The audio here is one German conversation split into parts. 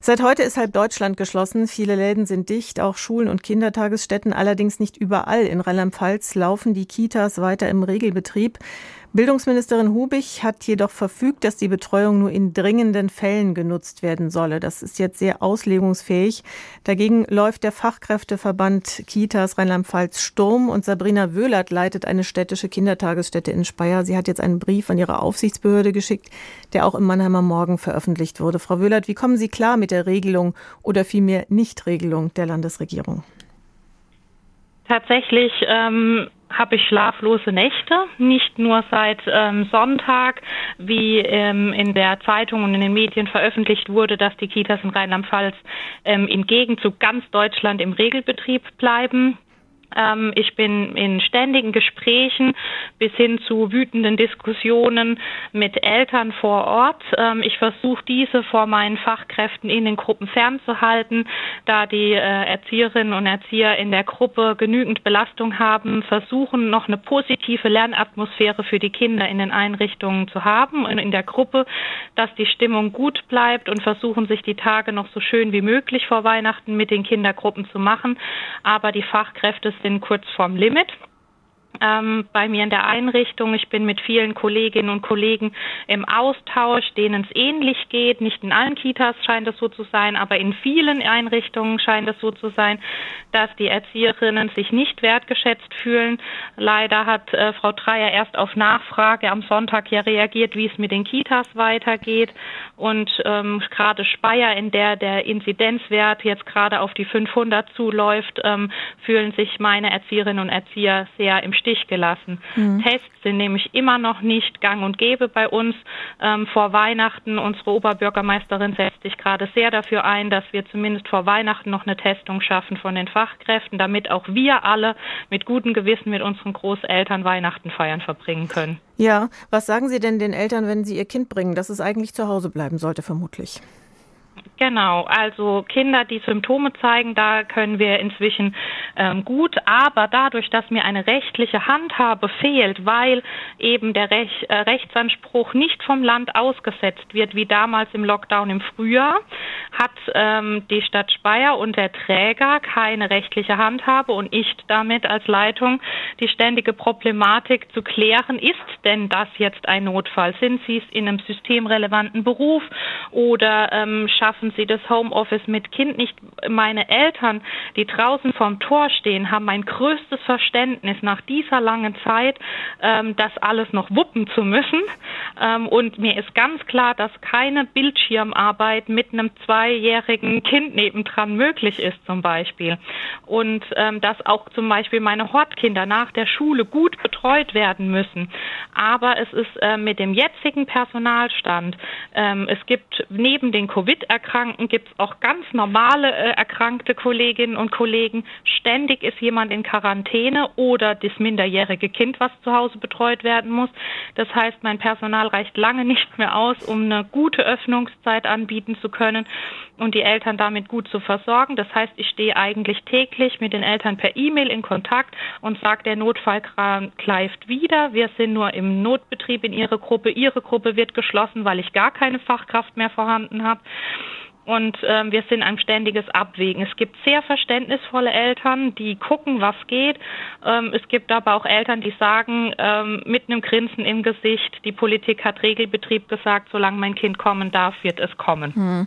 Seit heute ist halb Deutschland geschlossen. Viele Läden sind dicht, auch Schulen und Kindertagesstätten, allerdings nicht überall. In Rheinland-Pfalz laufen die Kitas weiter im Regelbetrieb. Bildungsministerin Hubich hat jedoch verfügt, dass die Betreuung nur in dringenden Fällen genutzt werden solle. Das ist jetzt sehr auslegungsfähig. Dagegen läuft der Fachkräfteverband Kitas Rheinland-Pfalz Sturm und Sabrina Wöhlert leitet eine städtische Kindertagesstätte in Speyer. Sie hat jetzt einen Brief an ihre Aufsichtsbehörde geschickt, der auch im Mannheimer Morgen veröffentlicht wurde. Frau Wöhlert, wie kommen Sie klar mit der Regelung oder vielmehr Nichtregelung der Landesregierung? Tatsächlich habe ich schlaflose Nächte, nicht nur seit Sonntag, wie in der Zeitung und in den Medien veröffentlicht wurde, dass die Kitas in Rheinland-Pfalz im Gegenzug ganz Deutschland im Regelbetrieb bleiben. Ich bin in ständigen Gesprächen bis hin zu wütenden Diskussionen mit Eltern vor Ort. Ich versuche diese vor meinen Fachkräften in den Gruppen fernzuhalten, da die Erzieherinnen und Erzieher in der Gruppe genügend Belastung haben, versuchen noch eine positive Lernatmosphäre für die Kinder in den Einrichtungen zu haben und in der Gruppe, dass die Stimmung gut bleibt und versuchen sich die Tage noch so schön wie möglich vor Weihnachten mit den Kindergruppen zu machen. Aber die Fachkräfte sind kurz vorm Limit. Bei mir in der Einrichtung. Ich bin mit vielen Kolleginnen und Kollegen im Austausch, denen es ähnlich geht. Nicht in allen Kitas scheint es so zu sein, aber in vielen Einrichtungen scheint es so zu sein, dass die Erzieherinnen sich nicht wertgeschätzt fühlen. Leider hat Frau Dreyer erst auf Nachfrage am Sonntag ja reagiert, wie es mit den Kitas weitergeht. Und gerade Speyer, in der Inzidenzwert jetzt gerade auf die 500 zuläuft, fühlen sich meine Erzieherinnen und Erzieher sehr im Stich gelassen. Tests sind nämlich immer noch nicht gang und gäbe bei uns. Vor Weihnachten, unsere Oberbürgermeisterin setzt sich gerade sehr dafür ein, dass wir zumindest vor Weihnachten noch eine Testung schaffen von den Fachkräften, damit auch wir alle mit gutem Gewissen mit unseren Großeltern Weihnachten feiern verbringen können. Ja, was sagen Sie denn den Eltern, wenn sie ihr Kind bringen, dass es eigentlich zu Hause bleiben sollte, vermutlich? Genau, also Kinder, die Symptome zeigen, da können wir inzwischen gut, aber dadurch, dass mir eine rechtliche Handhabe fehlt, weil eben der Rechtsanspruch nicht vom Land ausgesetzt wird, wie damals im Lockdown im Frühjahr, hat die Stadt Speyer und der Träger keine rechtliche Handhabe und ich damit als Leitung die ständige Problematik zu klären, ist denn das jetzt ein Notfall? Sind Sie es in einem systemrelevanten Beruf oder schaffen Sie das Homeoffice mit Kind nicht? Meine Eltern, die draußen vorm Tor stehen, haben mein größtes Verständnis nach dieser langen Zeit, das alles noch wuppen zu müssen. Und mir ist ganz klar, dass keine Bildschirmarbeit mit einem 2-jährigen Kind nebendran möglich ist zum Beispiel. Und dass auch zum Beispiel meine Hortkinder nach der Schule gut betreut werden müssen. Aber es ist mit dem jetzigen Personalstand, es gibt neben den Covid-Erkrankten gibt es auch ganz normale erkrankte Kolleginnen und Kollegen. Ständig ist jemand in Quarantäne oder das minderjährige Kind, was zu Hause betreut werden muss. Das heißt, mein Personal reicht lange nicht mehr aus, um eine gute Öffnungszeit anbieten zu können und die Eltern damit gut zu versorgen. Das heißt, ich stehe eigentlich täglich mit den Eltern per E-Mail in Kontakt und sage, der Notfall greift wieder. Wir sind nur im Notbetrieb in Ihre Gruppe. Ihre Gruppe wird geschlossen, weil ich gar keine Fachkraft mehr vorhanden habe. Und wir sind ein ständiges Abwägen. Es gibt sehr verständnisvolle Eltern, die gucken, was geht. Es gibt aber auch Eltern, die sagen mit einem Grinsen im Gesicht, die Politik hat Regelbetrieb gesagt, solange mein Kind kommen darf, wird es kommen.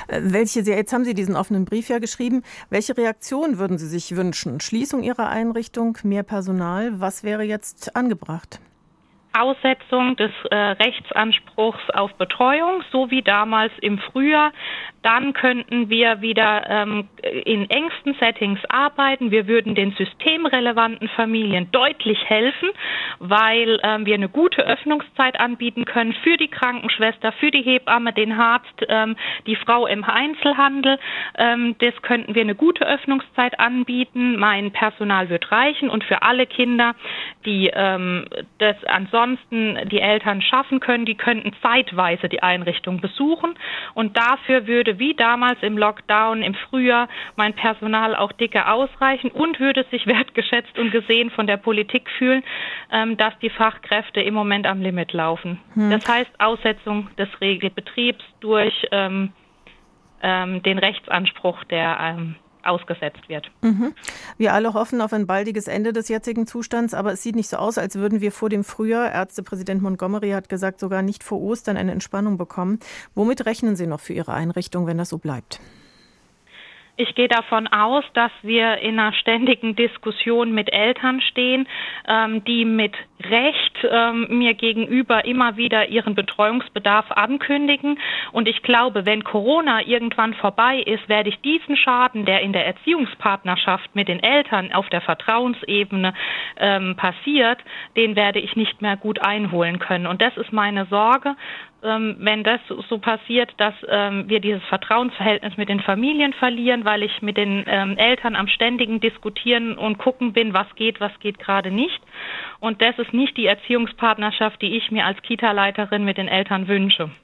Jetzt haben Sie diesen offenen Brief ja geschrieben. Welche Reaktion würden Sie sich wünschen? Schließung Ihrer Einrichtung, mehr Personal? Was wäre jetzt angebracht? Aussetzung des Rechtsanspruchs auf Betreuung, so wie damals im Frühjahr. Dann könnten wir wieder in engsten Settings arbeiten. Wir würden den systemrelevanten Familien deutlich helfen, weil wir eine gute Öffnungszeit anbieten können für die Krankenschwester, für die Hebamme, den Arzt, die Frau im Einzelhandel. Das könnten wir eine gute Öffnungszeit anbieten. Mein Personal wird reichen und für alle Kinder, die das ansonsten die Eltern schaffen können, die könnten zeitweise die Einrichtung besuchen und dafür würde wie damals im Lockdown im Frühjahr mein Personal auch dicker ausreichen und würde sich wertgeschätzt und gesehen von der Politik fühlen, dass die Fachkräfte im Moment am Limit laufen. Das heißt Aussetzung des Regelbetriebs durch den Rechtsanspruch, der ausgesetzt wird. Wir alle hoffen auf ein baldiges Ende des jetzigen Zustands, aber es sieht nicht so aus, als würden wir vor dem Frühjahr, Ärztepräsident Montgomery hat gesagt, sogar nicht vor Ostern eine Entspannung bekommen. Womit rechnen Sie noch für Ihre Einrichtung, wenn das so bleibt? Ich gehe davon aus, dass wir in einer ständigen Diskussion mit Eltern stehen, die mit Recht mir gegenüber immer wieder ihren Betreuungsbedarf ankündigen. Und ich glaube, wenn Corona irgendwann vorbei ist, werde ich diesen Schaden, der in der Erziehungspartnerschaft mit den Eltern auf der Vertrauensebene passiert, den werde ich nicht mehr gut einholen können. Und das ist meine Sorge. Wenn das so passiert, dass wir dieses Vertrauensverhältnis mit den Familien verlieren, weil ich mit den Eltern am ständigen Diskutieren und gucken bin, was geht gerade nicht. Und das ist nicht die Erziehungspartnerschaft, die ich mir als Kita-Leiterin mit den Eltern wünsche.